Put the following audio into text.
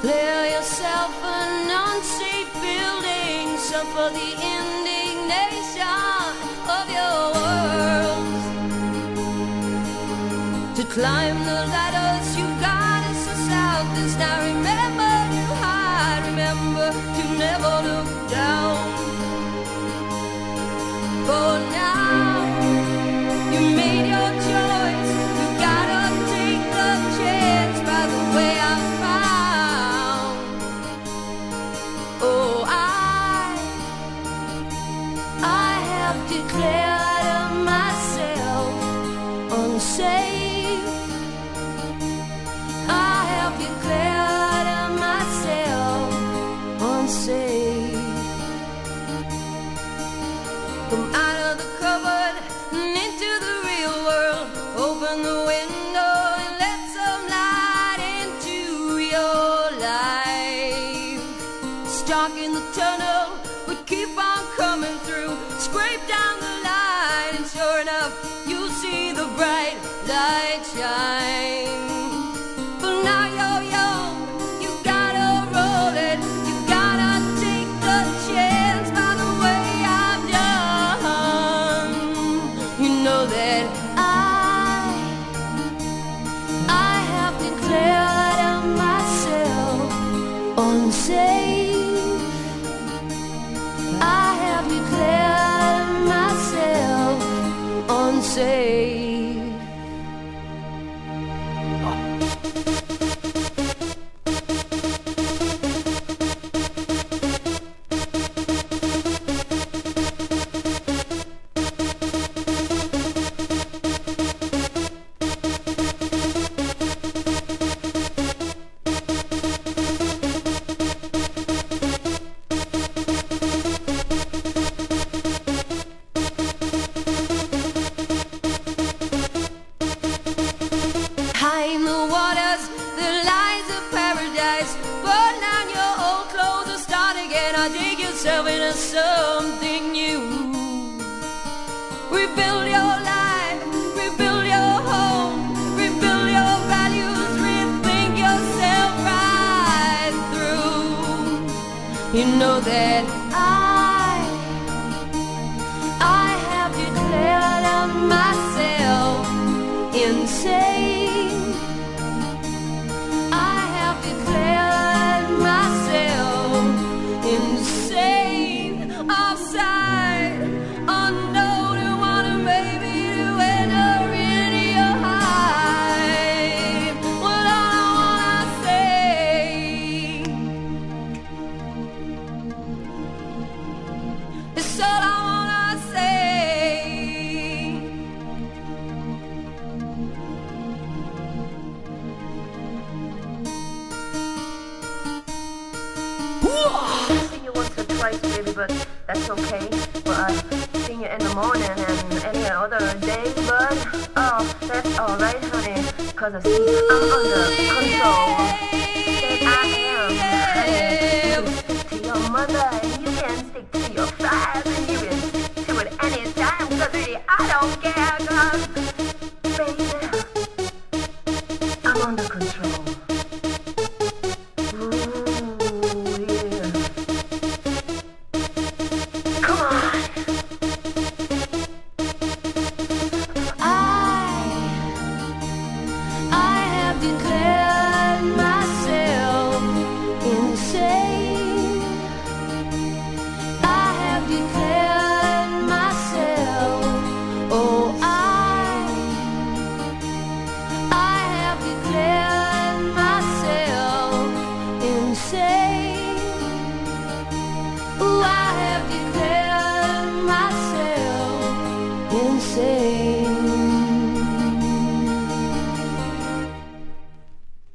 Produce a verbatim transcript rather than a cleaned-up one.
Declare yourself an unsafe building. Suffer the indignation of your world. To climb the ladders you got is the south. Now remember to hide, remember to never look down. For now, you made your choice. You gotta take the chance by the way I found. Oh, I, I have declared myself unsafe. I have declared myself unsafe. Come out of the cupboard and into the real world. Open the window and let some light into your life. Stuck in the tunnel, we keep on coming through. Scrape down the line and sure enough, you'll see the bright light shine. But now you're young, you gotta roll it. You gotta take the chance by the way I've done. You know that I, I have declared myself unsafe. I have declared myself unsafe. In the waters, the lies of paradise. Burn down your old clothes and start again. I dig yourself into something new. Rebuild your life, rebuild your home, rebuild your values, rethink yourself right through. You know that I, I have declared myself insane. Insane, outside, unknown, and wanting maybe to enter into your hive. What all I wanna say, it's all I wanna say. Twice, baby, but that's okay. But I sing it in the morning and any other day, but oh, that's alright, honey. Cause I see I'm under control. That I am, honey. You can stick to your mother and you can stick to your fries and you can stick to it anytime. Cause really, I don't care, cause baby, I'm under control. Ooh, I have declared myself insane.